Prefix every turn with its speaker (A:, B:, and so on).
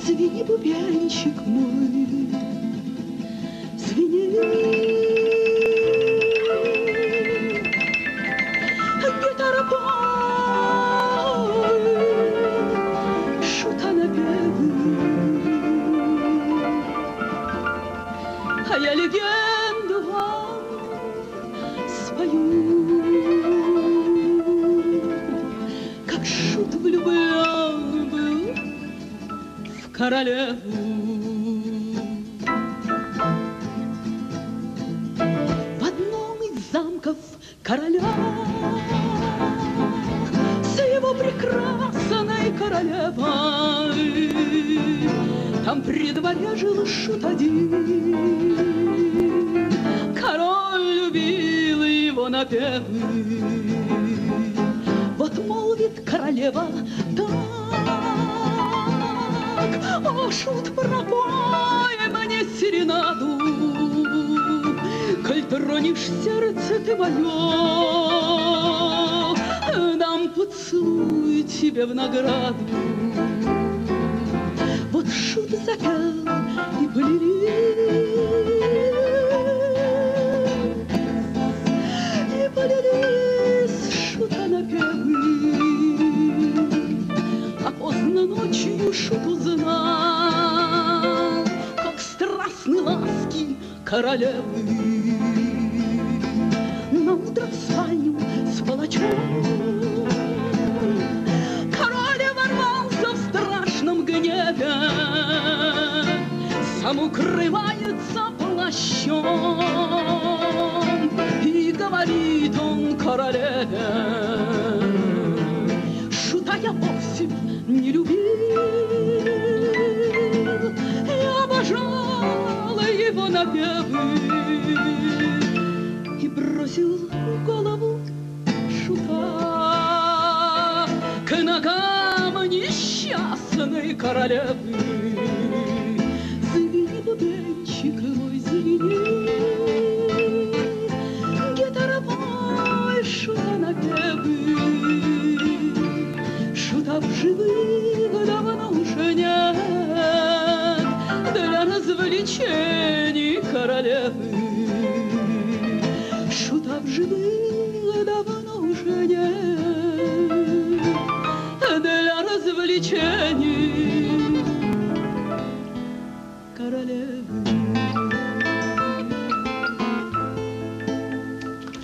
A: Звени, бубенчик мой, звени. Гитара пой, шута напевы, а я легенду вам свою, как шут влюблен был в королеву. В одном из замков короля с его прекрасной королевой, там при дворе жил шут один. Король любил его напевы. Вот молвит королева так: о, шут, пропой мне серенаду, коль тронешь сердце ты мое, дам поцелуй тебе в награду. Вот шут запел и полились шута напевы. А поздно ночью шут узнал, как страстны ласки королевы. Наутро в спальню с палачом король ворвался в страшном гневе, сам укрывается плащом, и говорит он королеве: шута я вовсе не любил, я обожал его напевы. И бросил голову шута к ногам несчастной королевы. Звени, бубенчик мой, звени, гитара пой, шута напевы. Шута в живых давно уже нет для развлечений королевы. Шута в живых давно уже нет для развлечений королевы.